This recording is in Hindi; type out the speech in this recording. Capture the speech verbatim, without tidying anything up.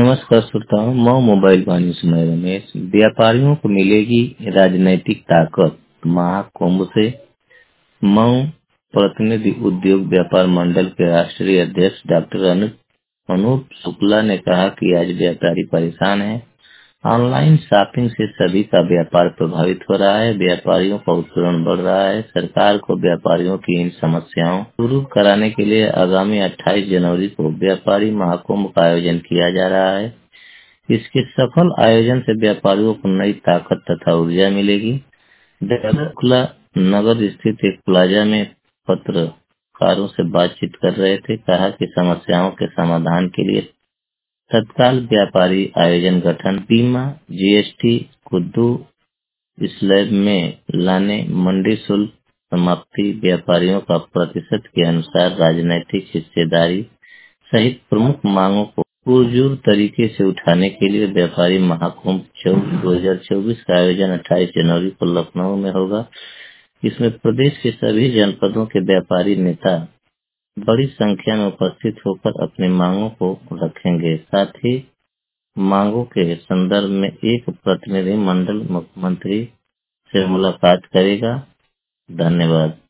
नमस्कार श्रोताओं, मऊ मोबाइल वाणी सुनाए रमेश। व्यापारियों को मिलेगी राजनैतिक ताकत, महाकुंभ से। मऊ प्रतिनिधि उद्योग व्यापार मंडल के राष्ट्रीय अध्यक्ष डॉक्टर अनु अनूप शुक्ला ने कहा कि आज व्यापारी परेशान हैं। ऑनलाइन शॉपिंग से सभी का व्यापार प्रभावित हो रहा है। व्यापारियों का उत्पीड़न बढ़ रहा है। सरकार को व्यापारियों की इन समस्याओं को दूर कराने के लिए आगामी अट्ठाईस जनवरी को व्यापारी महाकुंभ का आयोजन किया जा रहा है। इसके सफल आयोजन से व्यापारियों को नई ताकत तथा ऊर्जा मिलेगी। खुला नगर स्थित एक प्लाजा में पत्रकारों से बातचीत कर रहे थे। कहा कि समस्याओं के समाधान के लिए तत्काल व्यापारी आयोजन गठन, बीमा, जीएसटी को दो स्लैब में लाने, मंडी शुल्क समाप्ति, व्यापारियों का प्रतिशत के अनुसार राजनीतिक हिस्सेदारी सहित प्रमुख मांगों को पुरजोर तरीके से उठाने के लिए व्यापारी महाकुंभ दो हजार चौबीस का आयोजन अट्ठाईस जनवरी को लखनऊ में होगा। इसमें प्रदेश के सभी जनपदों के व्यापारी नेता बड़ी संख्या में उपस्थित होकर अपनी मांगों को रखेंगे। साथ ही मांगों के संदर्भ में एक प्रतिनिधि मंडल मुख्यमंत्री से मुलाकात करेगा। धन्यवाद।